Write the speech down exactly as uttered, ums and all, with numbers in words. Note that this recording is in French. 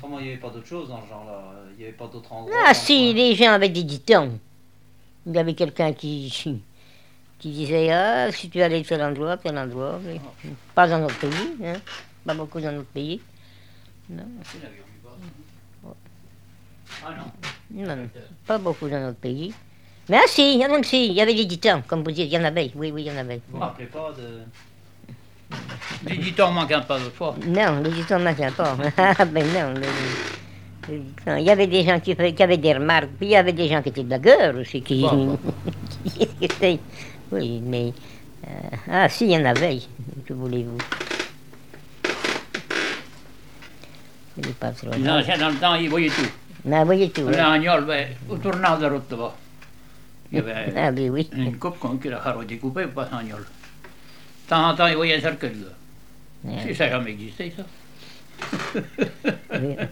Autrement, il n'y avait pas d'autre chose dans ce genre-là. Il n'y avait pas d'autres endroits. Ah si, les gens avaient des dictons. Il y avait quelqu'un qui, qui disait, ah, si tu allais de tel endroit, tel endroit. Mais Ah. pas dans notre pays, hein. Pas beaucoup dans notre pays. Non. Ah non. Non, non, pas beaucoup dans notre pays. Mais ah si, il y en a si, il y avait des dictons, comme vous dites, il y en avait, oui, oui, il y en avait. Vous ne vous rappelez pas de... Les dictons ne manquent pas d'autre fois. Non, les dictons ne manquaient pas. Ah ben non, les, les dictons. Il y avait des gens qui, qui avaient des remarques, puis il y avait des gens qui étaient blagueurs aussi, qui, Bon, qui étaient... Oui, mais... euh, ah si, il y en avait, que voulez-vous. Il est pas trop Les là. anciens dans le temps, ils voyaient tout. Mais vous voyez tout. Le Hein. agnol, ben, au tournant de la route là-bas, il y avait Ah ben oui. une coupe qu'on a découpée pour passer agnol. De temps en temps, ils voyaient un cercueil. Là. Ouais. Ça n'a jamais existé, ça. Oui.